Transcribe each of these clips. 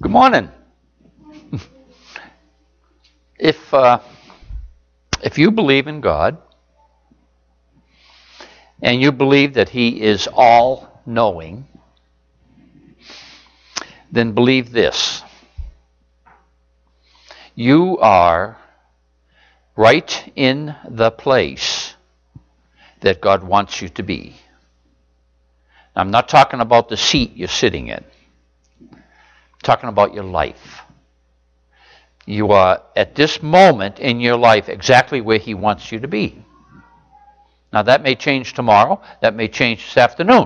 Good morning. If you believe in God and you believe that He is all-knowing, then believe this. You are right in the place that God wants you to be. I'm not talking about the seat you're sitting in. I'm talking about your life. You are at this moment in your life exactly where He wants you to be. Now that may change tomorrow. That may change this afternoon.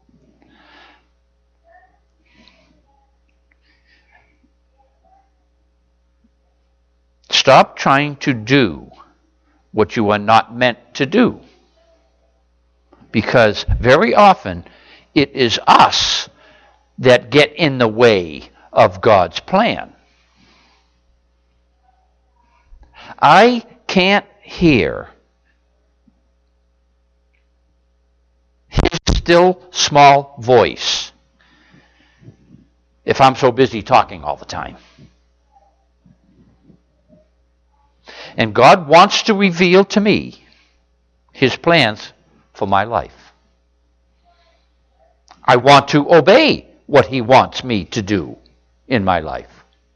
Stop trying to do what you are not meant to do. Because very often it is us that get in the way of God's plan. I can't hear His still small voice if I'm so busy talking all the time. And God wants to reveal to me His plans for my life. I want to obey what He wants me to do in my life.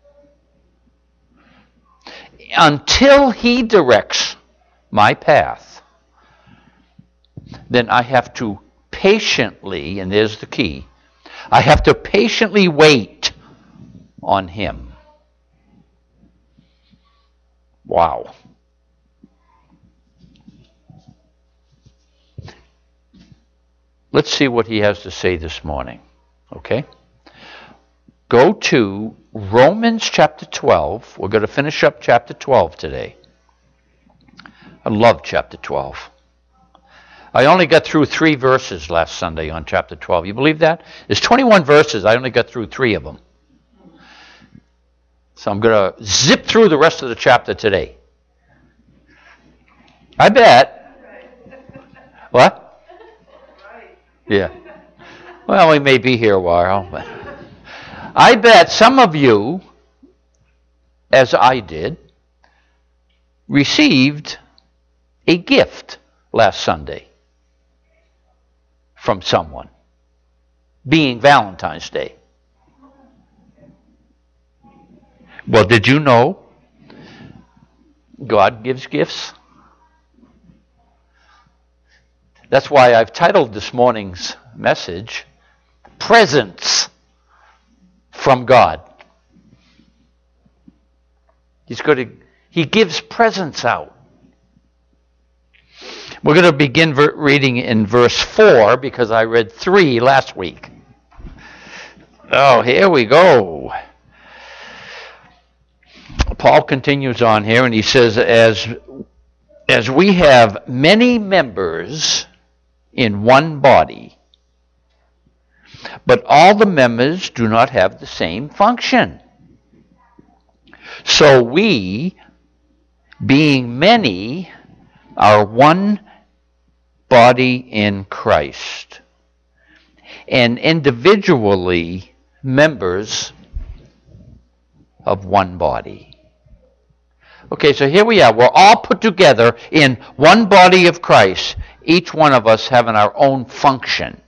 Until He directs my path, then I have to patiently, and there's the key, I have to patiently wait on Him. Wow. Let's see what he has to say this morning. Okay? Go to Romans chapter 12. We're going to finish up chapter 12 today. I love chapter 12. I only got through 3 verses last Sunday on chapter 12. You believe that? There's 21 verses. I only got through 3 of them. So I'm going to zip through the rest of the chapter today. I bet. What? Yeah. Well, we may be here a while, but I bet some of you, as I did, received a gift last Sunday from someone, being Valentine's Day. Well, did you know God gives gifts? That's why I've titled this morning's message, Presents from God. He gives presents out. We're going to begin reading in verse 4 because I read 3 last week. Oh, here we go. Paul continues on here and he says, as we have many members in one body, but all the members do not have the same function. So we, being many, are one body in Christ, and individually members of one body. Okay, so here we are. We're all put together in one body of Christ, each one of us having our own function.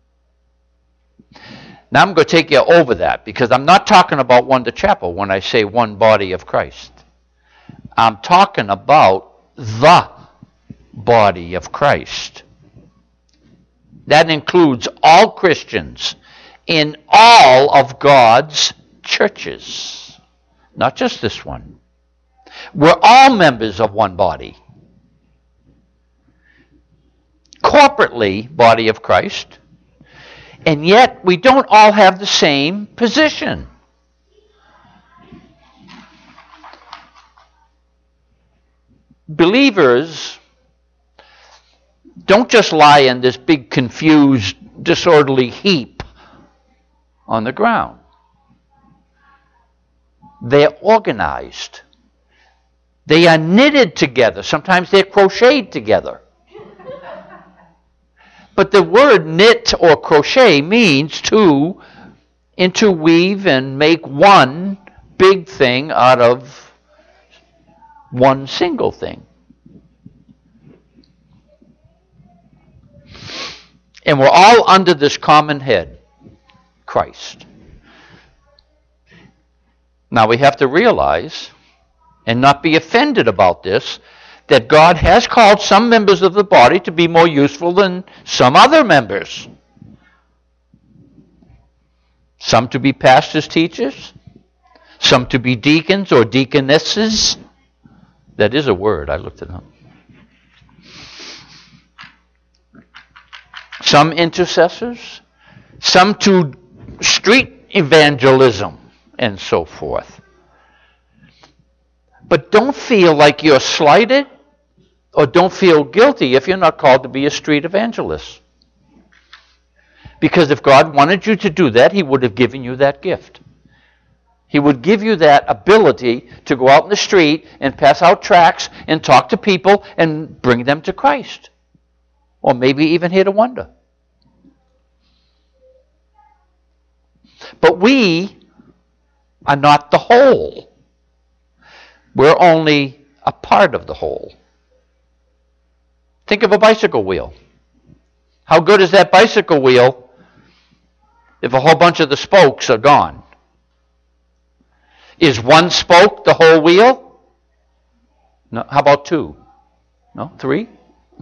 Now I'm going to take you over that because I'm not talking about Wonder Chapel when I say one body of Christ. I'm talking about the body of Christ. That includes all Christians in all of God's churches, not just this one. We're all members of one body. Corporately, body of Christ. And yet, we don't all have the same position. Believers don't just lie in this big, confused, disorderly heap on the ground. They're organized. They are knitted together. Sometimes they're crocheted together. But the word knit or crochet means to interweave and make one big thing out of one single thing. And we're all under this common head, Christ. Now we have to realize, and not be offended about this, that God has called some members of the body to be more useful than some other members. Some to be pastors, teachers, some to be deacons or deaconesses. That is a word, I looked it up. Some intercessors, some to street evangelism, and so forth. But don't feel like you're slighted, or don't feel guilty if you're not called to be a street evangelist. Because if God wanted you to do that, He would have given you that gift. He would give you that ability to go out in the street and pass out tracts and talk to people and bring them to Christ. Or maybe even hit a wonder. But we are not the whole. We're only a part of the whole. Think of a bicycle wheel. How good is that bicycle wheel if a whole bunch of the spokes are gone? Is one spoke the whole wheel? No. How about two? No? Three?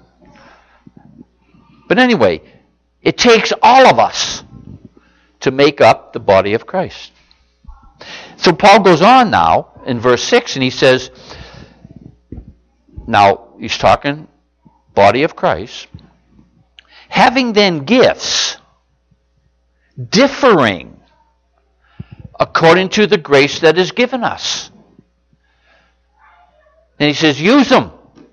But anyway, it takes all of us to make up the body of Christ. So Paul goes on now in verse 6 and he says, now he's talking body of Christ, having then gifts differing according to the grace that is given us. And he says, use them.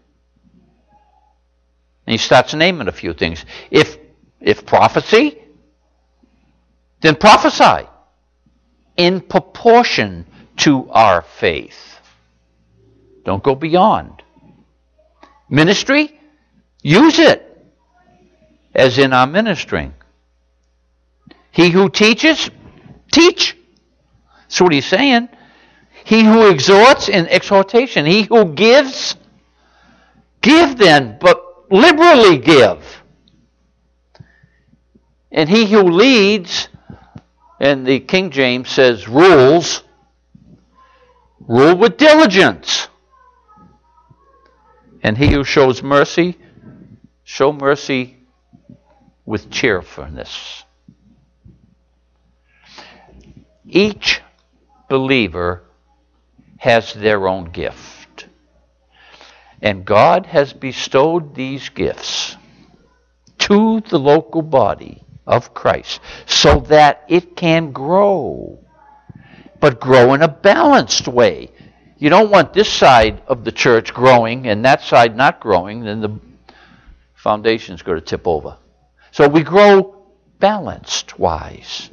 And he starts naming a few things. If prophecy, then prophesy in proportion to our faith. Don't go beyond. Ministry, use it as in our ministering. He who teaches, teach. That's what he's saying. He who exhorts in exhortation. He who gives, give then, but liberally give. And he who leads, and the King James says rules, rule with diligence. And he who shows mercy, show mercy with cheerfulness. Each believer has their own gift. And God has bestowed these gifts to the local body of Christ so that it can grow, but grow in a balanced way. You don't want this side of the church growing and that side not growing, then the foundation's going to tip over. So we grow balanced wise.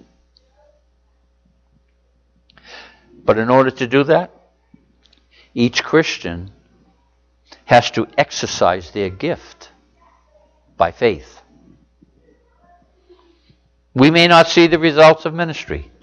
But in order to do that, each Christian has to exercise their gift by faith. We may not see the results of ministry.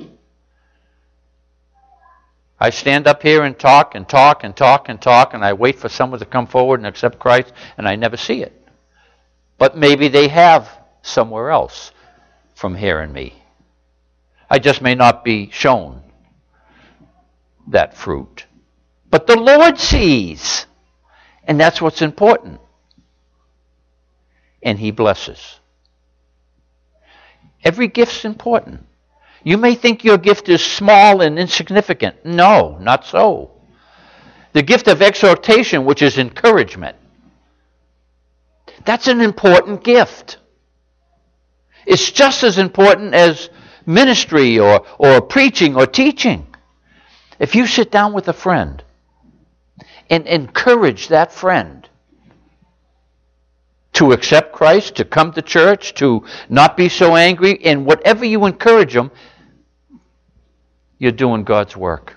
I stand up here and talk and talk and talk and talk, and I wait for someone to come forward and accept Christ, and I never see it. But maybe they have somewhere else from hearing me. I just may not be shown that fruit. But the Lord sees, and that's what's important. And He blesses. Every gift's important. You may think your gift is small and insignificant. No, not so. The gift of exhortation, which is encouragement, that's an important gift. It's just as important as ministry or preaching or teaching. If you sit down with a friend and encourage that friend to accept Christ, to come to church, to not be so angry, and whatever you encourage them, you're doing God's work.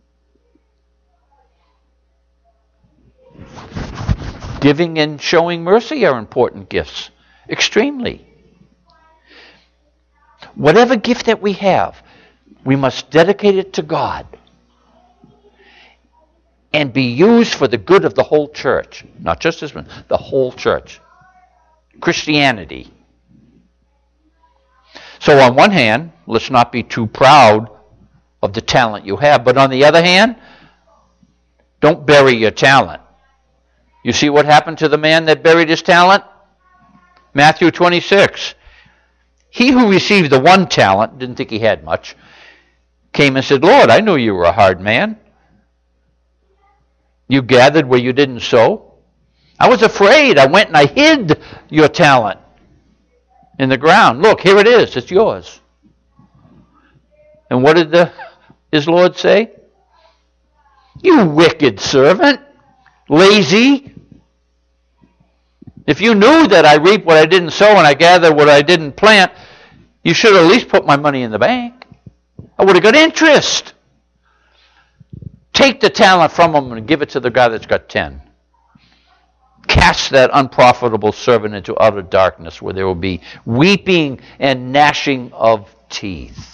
Giving and showing mercy are important gifts, extremely. Whatever gift that we have, We must dedicate it to God and be used for the good of the whole church. Not just this one, the whole church. Christianity. So on one hand, let's not be too proud of the talent you have. But on the other hand, don't bury your talent. You see what happened to the man that buried his talent? Matthew 26. He who received the one talent, didn't think he had much, came and said, Lord, I knew you were a hard man. You gathered where you didn't sow. I was afraid. I went and I hid your talent in the ground. Look, here it is. It's yours. And what did his Lord say? You wicked servant. Lazy. If you knew that I reap what I didn't sow and I gather what I didn't plant, you should at least put my money in the bank. I would have got interest. Take the talent from him and give it to the guy that's got 10. Cast that unprofitable servant into utter darkness where there will be weeping and gnashing of teeth.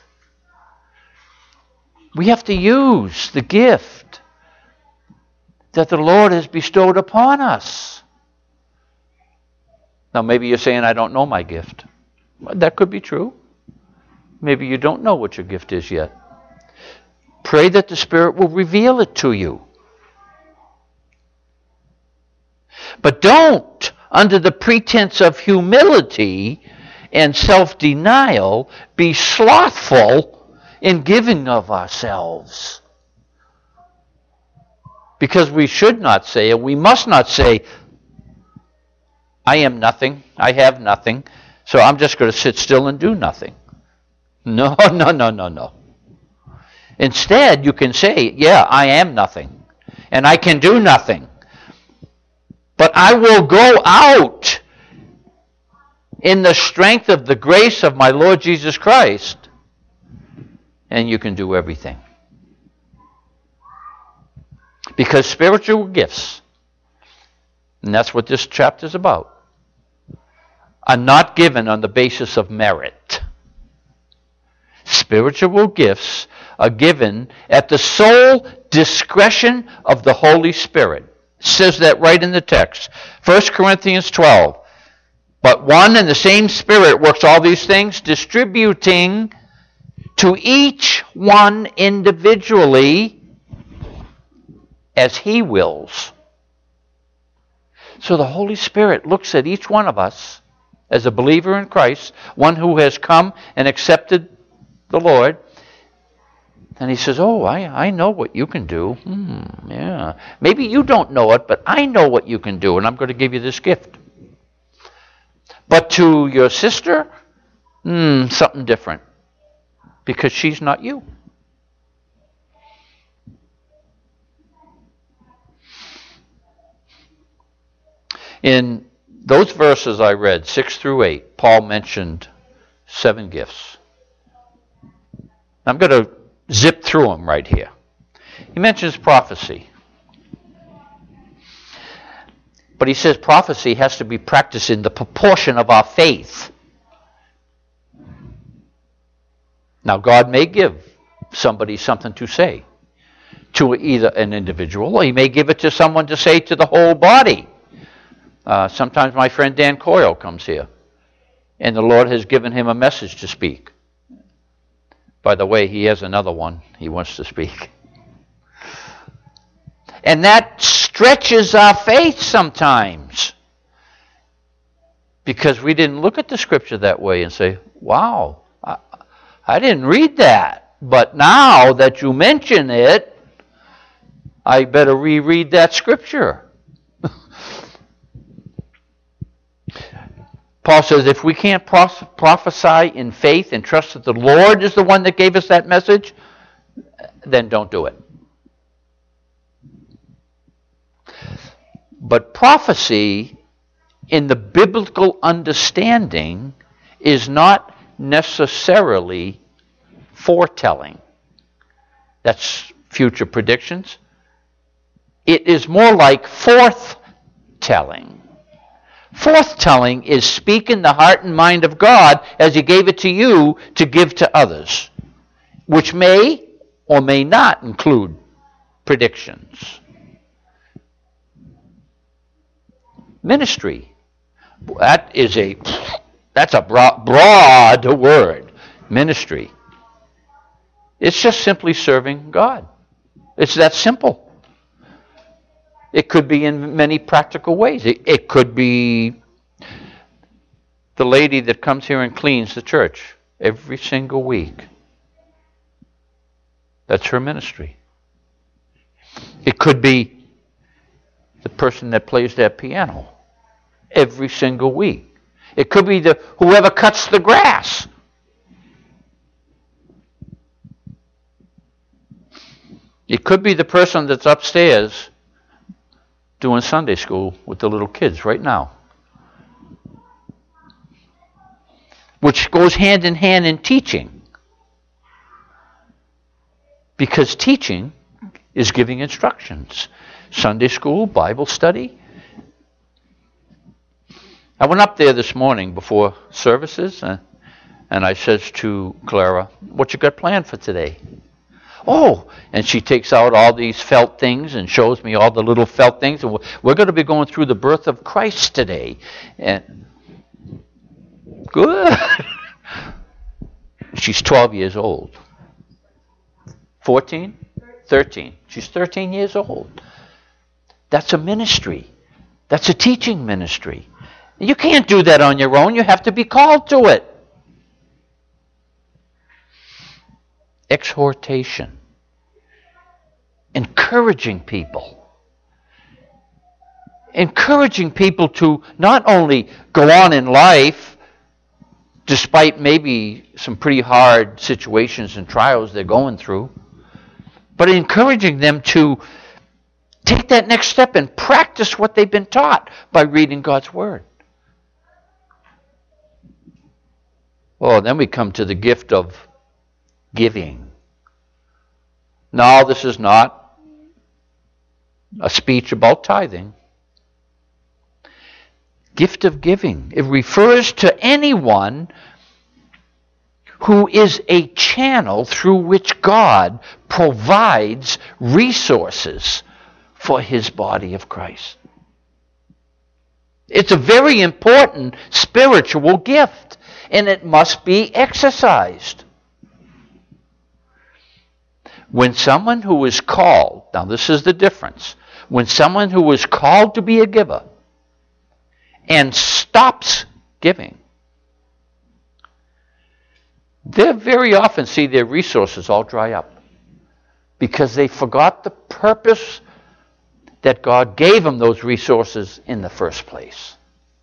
We have to use the gift that the Lord has bestowed upon us. Now maybe you're saying, I don't know my gift. Well, that could be true. Maybe you don't know what your gift is yet. Pray that the Spirit will reveal it to you. But don't, under the pretense of humility and self-denial, be slothful in giving of ourselves. Because we should not say, and we must not say, I am nothing, I have nothing, so I'm just going to sit still and do nothing. No. Instead, you can say, yeah, I am nothing, and I can do nothing. But I will go out in the strength of the grace of my Lord Jesus Christ, and you can do everything. Because spiritual gifts, and that's what this chapter is about, are not given on the basis of merit. Spiritual gifts are given at the sole discretion of the Holy Spirit. It says that right in the text. 1 Corinthians 12. But one and the same Spirit works all these things, distributing to each one individually as He wills. So the Holy Spirit looks at each one of us as a believer in Christ, one who has come and accepted the Lord, and He says, oh, I know what you can do. Yeah. Maybe you don't know it, but I know what you can do, and I'm going to give you this gift. But to your sister, something different, because she's not you. In those verses I read, 6 through 8, Paul mentioned 7 gifts. I'm going to zip through them right here. He mentions prophecy. But he says prophecy has to be practiced in the proportion of our faith. Now, God may give somebody something to say to either an individual, or He may give it to someone to say to the whole body. Sometimes my friend Dan Coyle comes here, and the Lord has given him a message to speak. By the way, he has another one he wants to speak. And that stretches our faith sometimes, because we didn't look at the Scripture that way and say, wow, I didn't read that. But now that you mention it, I better reread that Scripture. Paul says, if we can't prophesy in faith and trust that the Lord is the one that gave us that message, then don't do it. But prophecy, in the biblical understanding, is not necessarily foretelling. That's future predictions. It is more like forthtelling. Forthtelling is speaking the heart and mind of God as He gave it to you to give to others. which may or may not include predictions. Ministry. That's a broad word. Ministry. It's just simply serving God. It's that simple. It could be in many practical ways. It could be the lady that comes here and cleans the church every single week. That's her ministry. It could be the person that plays that piano every single week. It could be whoever cuts the grass. It could be the person that's upstairs doing Sunday school with the little kids right now. Which goes hand in hand in teaching. Because teaching is giving instructions. Sunday school, Bible study. I went up there this morning before services and I says to Clara, "What you got planned for today?" "Oh," and she takes out all these felt things and shows me all the little felt things. And we're going to be going through the birth of Christ today. And good. She's 12 years old. 14? 13. She's 13 years old. That's a ministry. That's a teaching ministry. You can't do that on your own. You have to be called to it. Exhortation. Encouraging people. Encouraging people to not only go on in life, despite maybe some pretty hard situations and trials they're going through, but encouraging them to take that next step and practice what they've been taught by reading God's Word. Oh, then we come to the gift of giving. No, this is not a speech about tithing. Gift of giving. It refers to anyone who is a channel through which God provides resources for His body of Christ. It's a very important spiritual gift, and it must be exercised. When someone who is called, now this is the difference, when someone who is called to be a giver and stops giving, they very often see their resources all dry up because they forgot the purpose that God gave them those resources in the first place.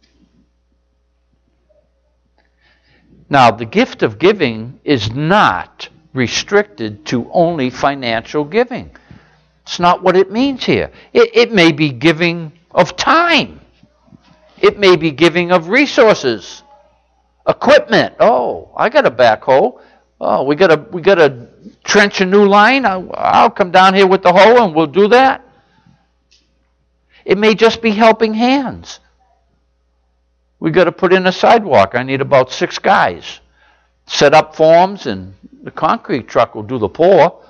Now, the gift of giving is not restricted to only financial giving. It's not what it means here. It may be giving of time. It may be giving of resources, equipment. Oh, I got a backhoe. Oh, we got to trench a new line. I'll come down here with the hoe and we'll do that. It may just be helping hands. We got to put in a sidewalk. I need about 6 guys. Set up forms and the concrete truck will do the pour.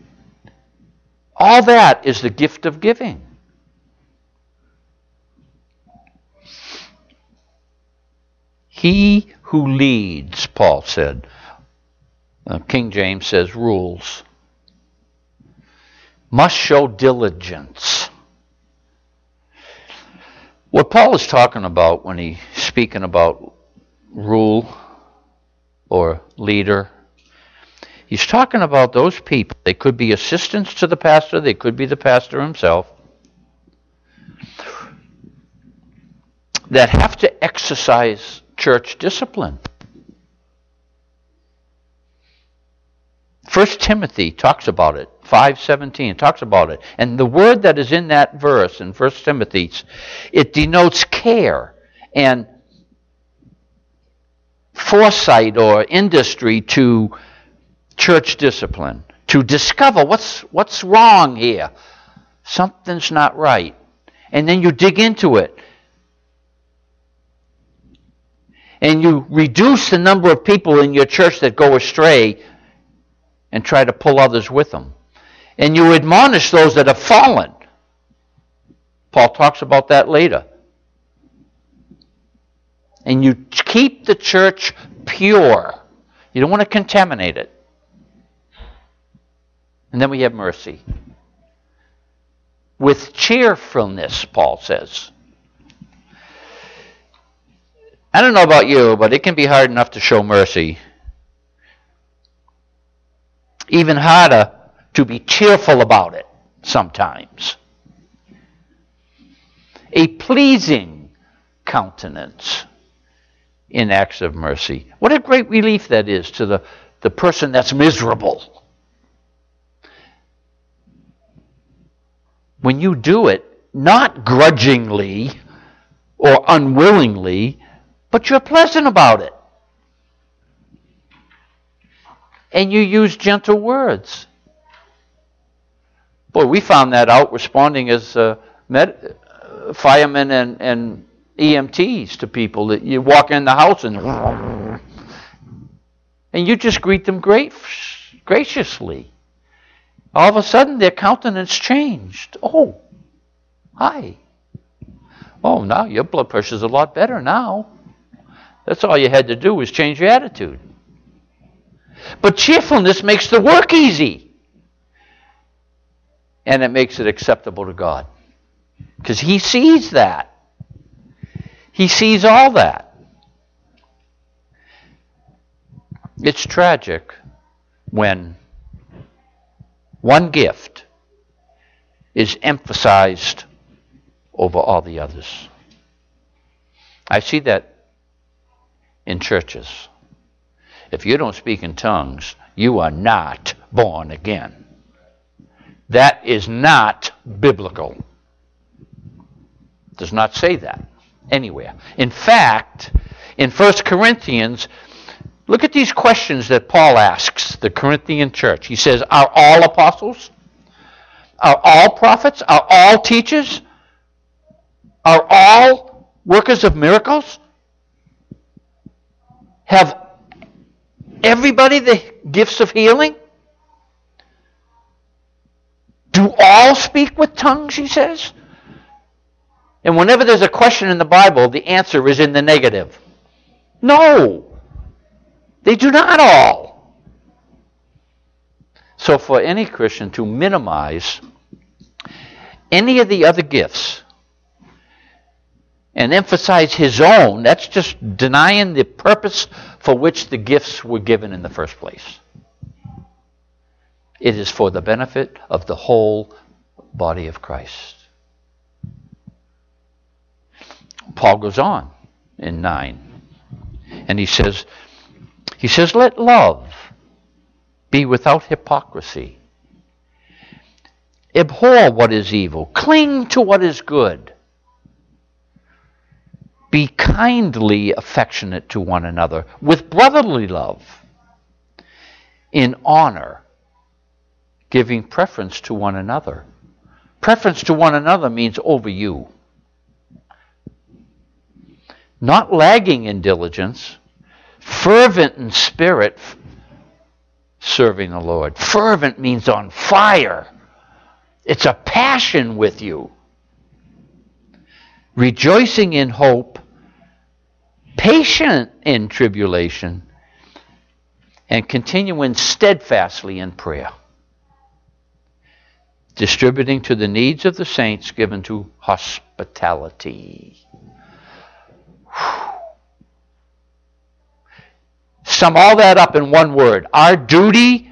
All that is the gift of giving. He who leads, Paul said. King James says rules. Must show diligence. What Paul is talking about when he's speaking about rule or leader, he's talking about those people. They could be assistants to the pastor. They could be the pastor himself. That have to exercise church discipline. 1 Timothy talks about it. 5:17 talks about it. And the word that is in that verse in 1 Timothy, it denotes care and foresight or industry to church discipline, to discover what's wrong here. Something's not right. And then you dig into it. And you reduce the number of people in your church that go astray and try to pull others with them. And you admonish those that have fallen. Paul talks about that later. And you keep the church pure. You don't want to contaminate it. And then we have mercy. With cheerfulness, Paul says. I don't know about you, but it can be hard enough to show mercy. Even harder to be cheerful about it sometimes. A pleasing countenance in acts of mercy. What a great relief that is to the person that's miserable. When you do it, not grudgingly or unwillingly, but you're pleasant about it. And you use gentle words. Boy, we found that out responding as firemen and EMTs to people. That you walk in the house and you just greet them graciously. All of a sudden, their countenance changed. Oh, hi. Oh, now your blood pressure's a lot better now. That's all you had to do was change your attitude. But cheerfulness makes the work easy. And it makes it acceptable to God. Because He sees that. He sees all that. It's tragic when one gift is emphasized over all the others. I see that in churches. If you don't speak in tongues, you are not born again. That is not biblical. It does not say that anywhere. In fact, in 1 Corinthians, look at these questions that Paul asks the Corinthian church. He says, are all apostles? Are all prophets? Are all teachers? Are all workers of miracles? Have everybody the gifts of healing? Do all speak with tongues, he says? And whenever there's a question in the Bible, the answer is in the negative. No, they do not all. So for any Christian to minimize any of the other gifts and emphasize his own, that's just denying the purpose for which the gifts were given in the first place. It is for the benefit of the whole body of Christ. Paul goes on in 9, and he says, let love be without hypocrisy. Abhor what is evil. Cling to what is good. Be kindly affectionate to one another with brotherly love, in honor, giving preference to one another. Preference to one another means over you. Not lagging in diligence, fervent in spirit, serving the Lord. Fervent means on fire. It's a passion with you. Rejoicing in hope, patient in tribulation, and continuing steadfastly in prayer. Distributing to the needs of the saints, given to hospitality. Sum all that up in one word. Our duty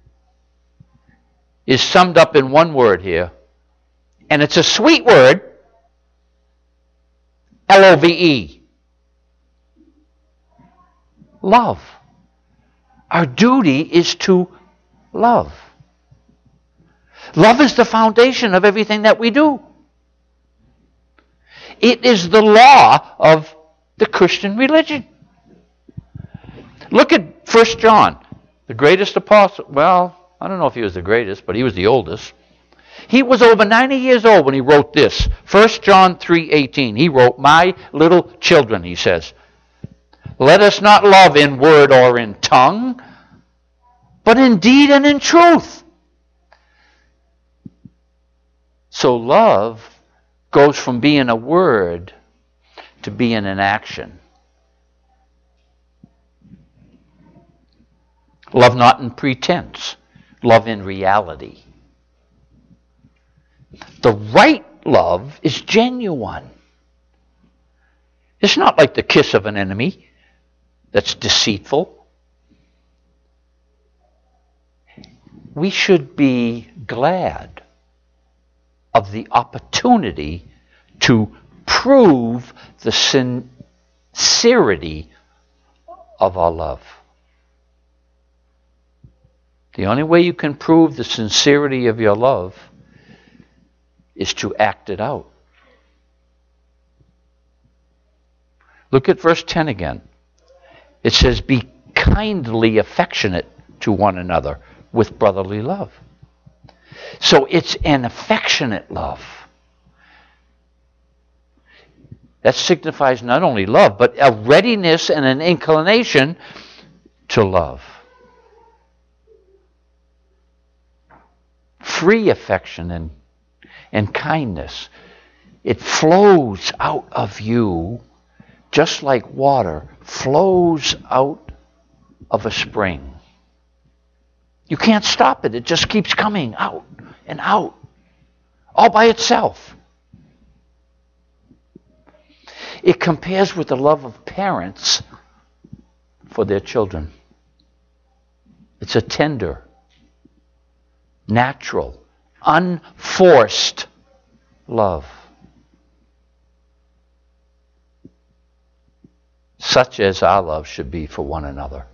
is summed up in one word here. And it's a sweet word. Love. Love. Our duty is to love. Love is the foundation of everything that we do. It is the law of the Christian religion. Look at 1 John, the greatest apostle. Well, I don't know if he was the greatest, but he was the oldest. He was over 90 years old when he wrote this. 1 John 3:18. He wrote, "My little children," he says, "let us not love in word or in tongue, but in deed and in truth. So love goes from being a word to being an action. Love not in pretense, love in reality. The right love is genuine. It's not like the kiss of an enemy that's deceitful. We should be glad of the opportunity to prove the sincerity of our love. The only way you can prove the sincerity of your love is to act it out. Look at verse 10 again. It says, be kindly affectionate to one another with brotherly love. So it's an affectionate love. That signifies not only love, but a readiness and an inclination to love. Free affection and kindness. It flows out of you just like water flows out of a spring. You can't stop it. It just keeps coming out and out, all by itself. It compares with the love of parents for their children. It's a tender, natural, unforced love. Such as our love should be for one another.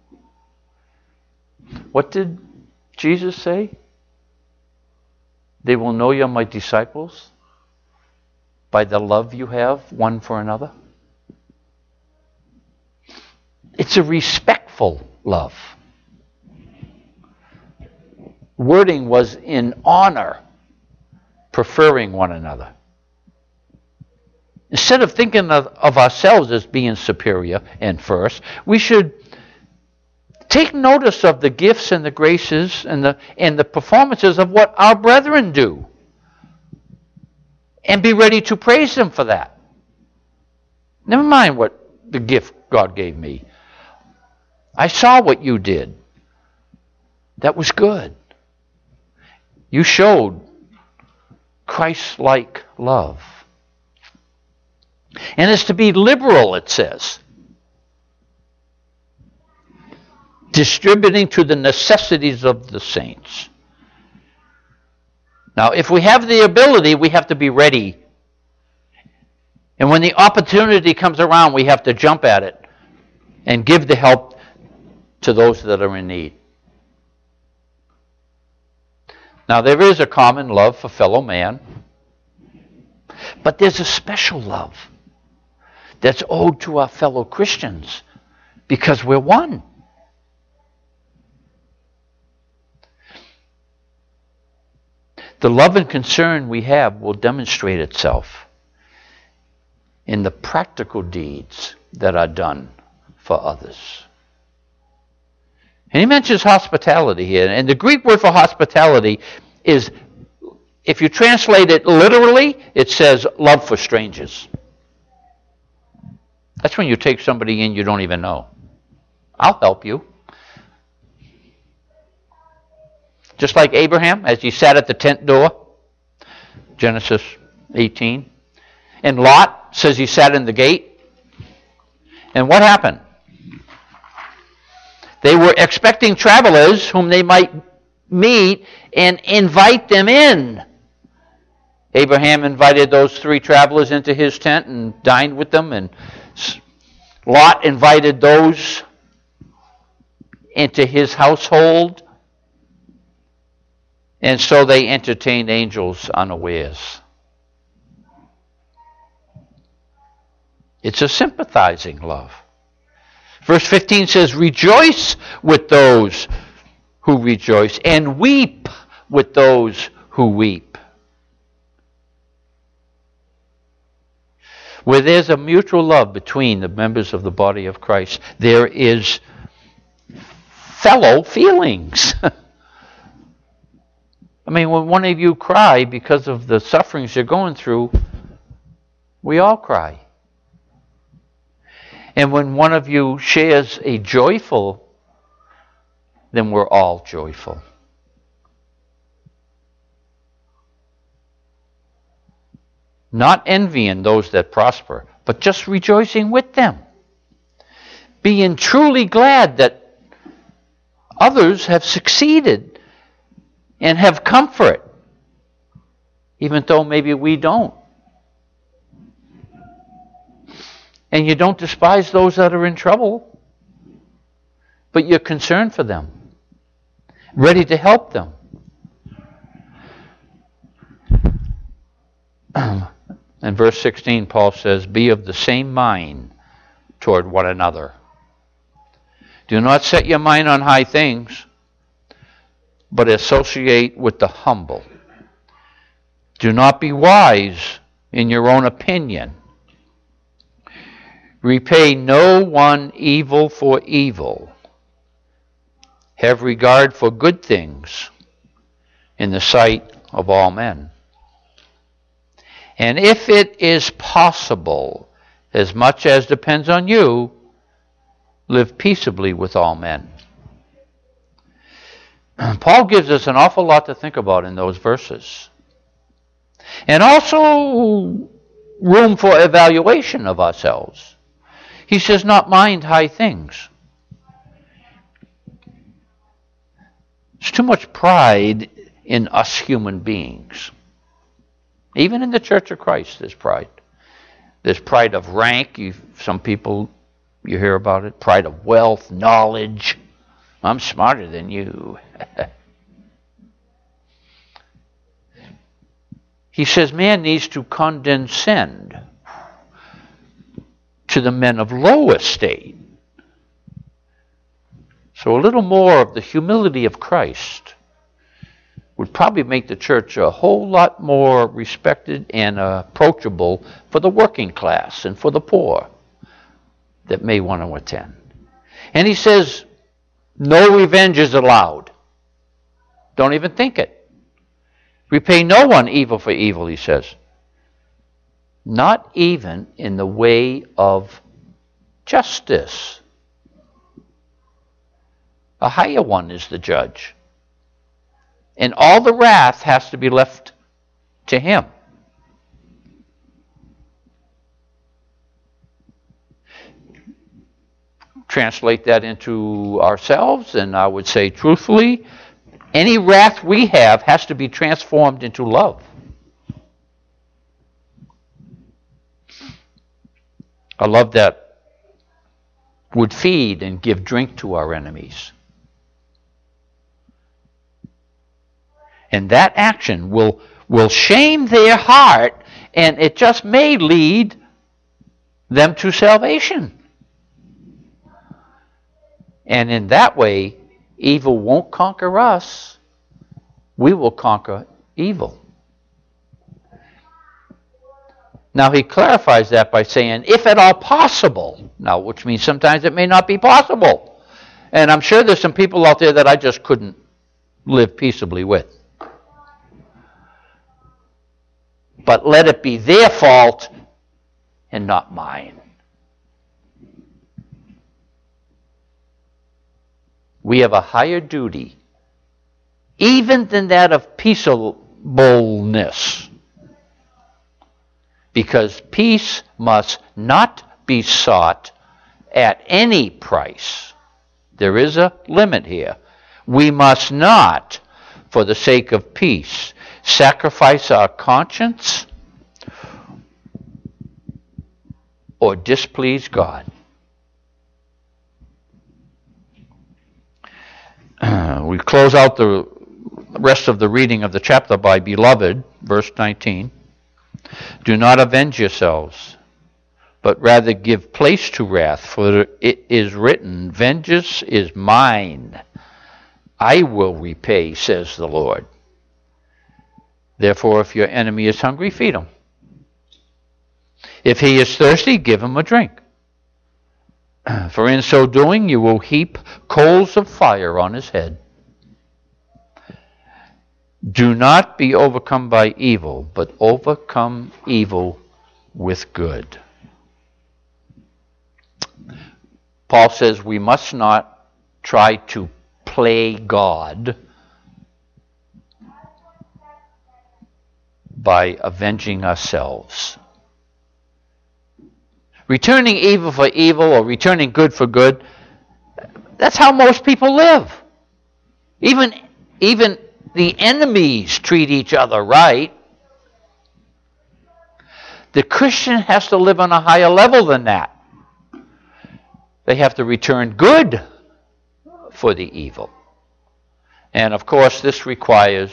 What did Jesus say? They will know you're my disciples by the love you have one for another. It's a respectful love. Wording was in honor, preferring one another. Instead of thinking of ourselves as being superior and first, we should take notice of the gifts and the graces and the performances of what our brethren do. And be ready to praise them for that. Never mind what the gift God gave me. I saw what you did. That was good. You showed Christ-like love. And it's to be liberal, it says. Distributing to the necessities of the saints. Now, if we have the ability, we have to be ready. And when the opportunity comes around, we have to jump at it and give the help to those that are in need. Now, there is a common love for fellow man, but there's a special love that's owed to our fellow Christians because we're one. The love and concern we have will demonstrate itself in the practical deeds that are done for others. And he mentions hospitality here. And the Greek word for hospitality is, if you translate it literally, it says love for strangers. That's when you take somebody in you don't even know. I'll help you. Just like Abraham, as he sat at the tent door, Genesis 18. And Lot says he sat in the gate. And what happened? They were expecting travelers whom they might meet and invite them in. Abraham invited those 3 travelers into his tent and dined with them. And Lot invited those into his household. And so they entertained angels unawares. It's a sympathizing love. Verse 15 says, rejoice with those who rejoice, and weep with those who weep. Where there's a mutual love between the members of the body of Christ, there is fellow feelings. I mean, when one of you cry because of the sufferings you're going through, we all cry. And when one of you shares a joyful, then we're all joyful. Not envying those that prosper, but just rejoicing with them. Being truly glad that others have succeeded and have comfort, even though maybe we don't. And you don't despise those that are in trouble, but you're concerned for them, ready to help them. In verse 16, Paul says, be of the same mind toward one another. Do not set your mind on high things, but associate with the humble. Do not be wise in your own opinion. Repay no one evil for evil. Have regard for good things in the sight of all men. And if it is possible, as much as depends on you, live peaceably with all men. Paul gives us an awful lot to think about in those verses. And also room for evaluation of ourselves. He says, not mind high things. There's too much pride in us human beings. Even in the Church of Christ, there's pride. There's pride of rank. Some people, you hear about it. Pride of wealth, knowledge. I'm smarter than you. He says man needs to condescend to the men of low estate. So a little more of the humility of Christ would probably make the church a whole lot more respected and approachable for the working class and for the poor that may want to attend. And he says, no revenge is allowed. Don't even think it. Repay no one evil for evil, he says. Not even in the way of justice. A higher one is the judge. And all the wrath has to be left to him. Translate that into ourselves, and I would say truthfully, any wrath we have has to be transformed into love. A love that would feed and give drink to our enemies. And that action will shame their heart, and it just may lead them to salvation. And in that way, evil won't conquer us. We will conquer evil. Now he clarifies that by saying, if at all possible. Now, which means sometimes it may not be possible. And I'm sure there's some people out there that I just couldn't live peaceably with. But let it be their fault and not mine. We have a higher duty, even than that of peaceableness. Because peace must not be sought at any price. There is a limit here. We must not, for the sake of peace, sacrifice our conscience or displease God. We close out the rest of the reading of the chapter by beloved, verse 19. Do not avenge yourselves, but rather give place to wrath, for it is written, vengeance is mine. I will repay, says the Lord. Therefore, if your enemy is hungry, feed him. If he is thirsty, give him a drink. For in so doing you will heap coals of fire on his head. Do not be overcome by evil, but overcome evil with good. Paul says we must not try to play God by avenging ourselves. Returning evil for evil or returning good for good, that's how most people live. Even the enemies treat each other right. The Christian has to live on a higher level than that. They have to return good for the evil. And of course, this requires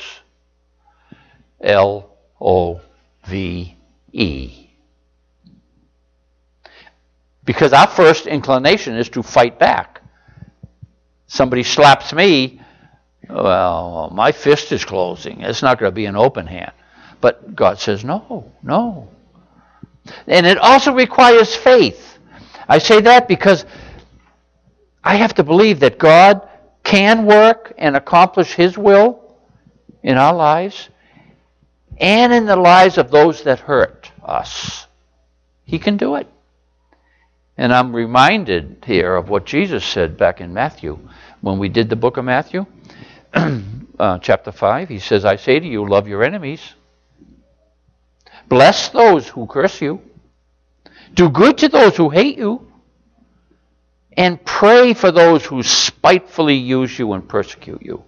LOVE. Because our first inclination is to fight back. Somebody slaps me, well, my fist is closing. It's not going to be an open hand. But God says, no. And it also requires faith. I say that because I have to believe that God can work and accomplish His will in our lives and in the lives of those that hurt us. He can do it. And I'm reminded here of what Jesus said back in Matthew when we did the book of Matthew, chapter 5. He says, I say to you, love your enemies. Bless those who curse you. Do good to those who hate you. And pray for those who spitefully use you and persecute you.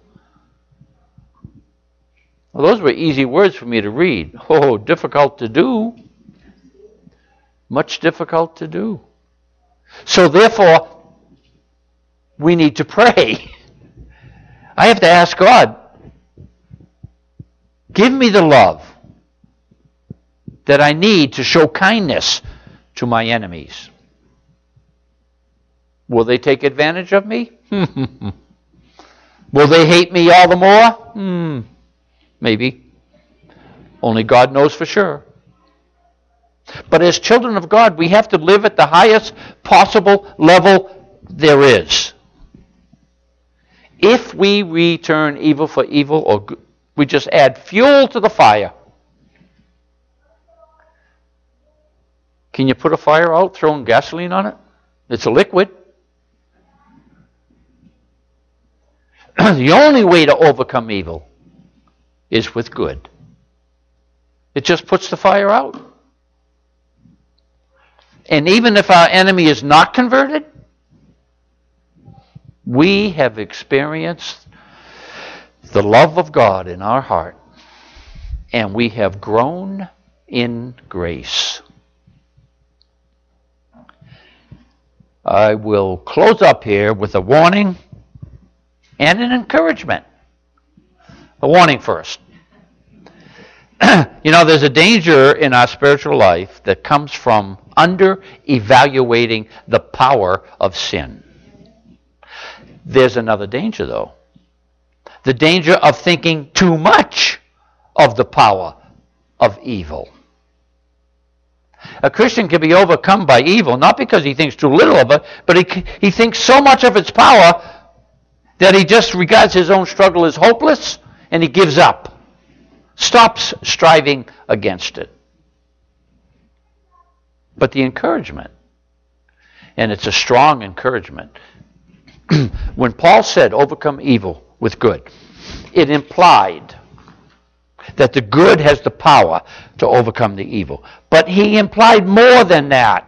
Well, those were easy words for me to read. Oh, difficult to do. Much difficult to do. So therefore, we need to pray. I have to ask God, give me the love that I need to show kindness to my enemies. Will they take advantage of me? Will they hate me all the more? Maybe. Only God knows for sure. But as children of God, we have to live at the highest possible level there is. If we return evil for evil, or we just add fuel to the fire. Can you put a fire out throwing gasoline on it? It's a liquid. The only way to overcome evil is with good. It just puts the fire out. And even if our enemy is not converted, we have experienced the love of God in our heart, and we have grown in grace. I will close up here with a warning and an encouragement. A warning first. There's a danger in our spiritual life that comes from under-evaluating the power of sin. There's another danger, though. The danger of thinking too much of the power of evil. A Christian can be overcome by evil, not because he thinks too little of it, but he thinks so much of its power that he just regards his own struggle as hopeless, and he gives up. Stops striving against it. But the encouragement, and it's a strong encouragement, when Paul said overcome evil with good, it implied that the good has the power to overcome the evil. But he implied more than that.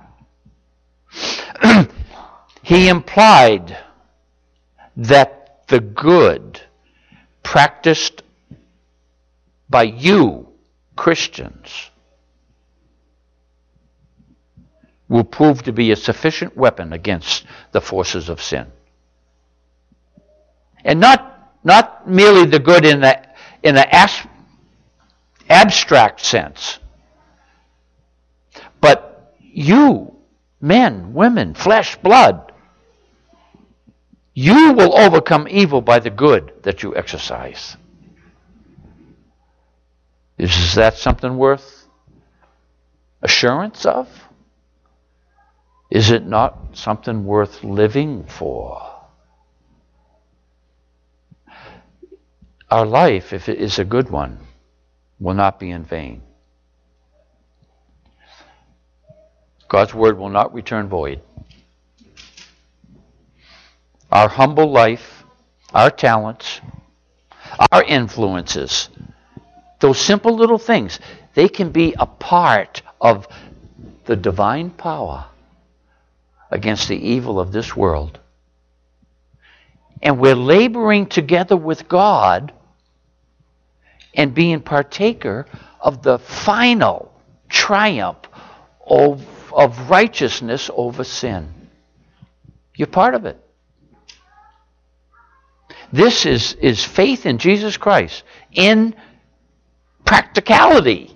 He implied that the good practiced by you, Christians, will prove to be a sufficient weapon against the forces of sin. And not merely the good in the abstract sense, but you, men, women, flesh, blood, you will overcome evil by the good that you exercise. Is that something worth assurance of? Is it not something worth living for? Our life, if it is a good one, will not be in vain. God's word will not return void. Our humble life, our talents, our influences, those simple little things, they can be a part of the divine power against the evil of this world. And we're laboring together with God and being partaker of the final triumph of righteousness over sin. You're part of it. This is faith in Jesus Christ in practicality.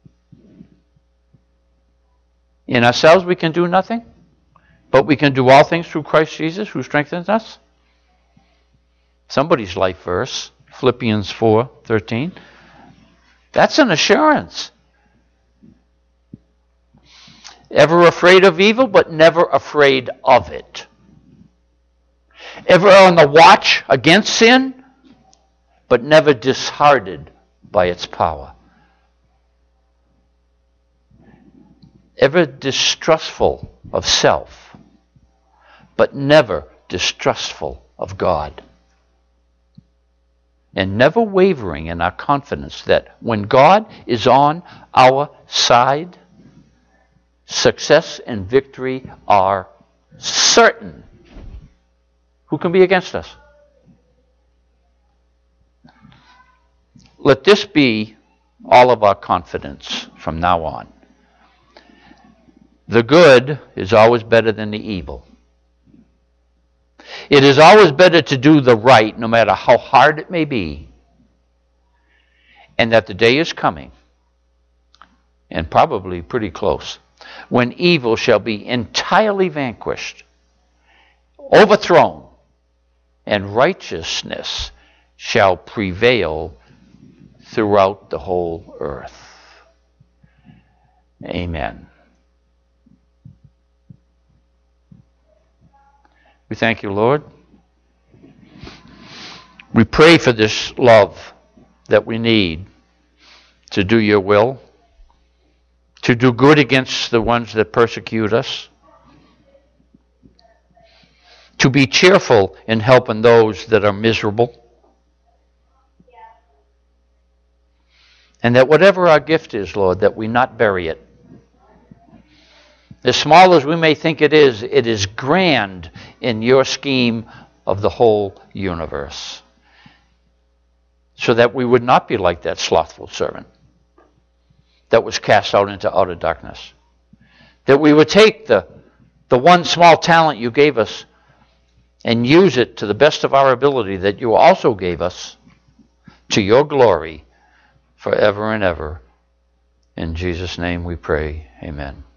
In ourselves we can do nothing, but we can do all things through Christ Jesus who strengthens us. Somebody's life verse, Philippians 4:13. That's an assurance. Ever afraid of evil, but never afraid of it. Ever on the watch against sin, but never disheartened by its power. Ever distrustful of self, but never distrustful of God. And never wavering in our confidence that when God is on our side, success and victory are certain. Who can be against us? Let this be all of our confidence from now on. The good is always better than the evil. It is always better to do the right, no matter how hard it may be. And that the day is coming, and probably pretty close, when evil shall be entirely vanquished, overthrown, and righteousness shall prevail throughout the whole earth. Amen. We thank you, Lord. We pray for this love that we need to do your will, to do good against the ones that persecute us, to be cheerful in helping those that are miserable, and that whatever our gift is, Lord, that we not bury it. As small as we may think it is grand in your scheme of the whole universe. So that we would not be like that slothful servant that was cast out into outer darkness. That we would take the one small talent you gave us and use it to the best of our ability that you also gave us to your glory forever and ever. In Jesus' name we pray. Amen.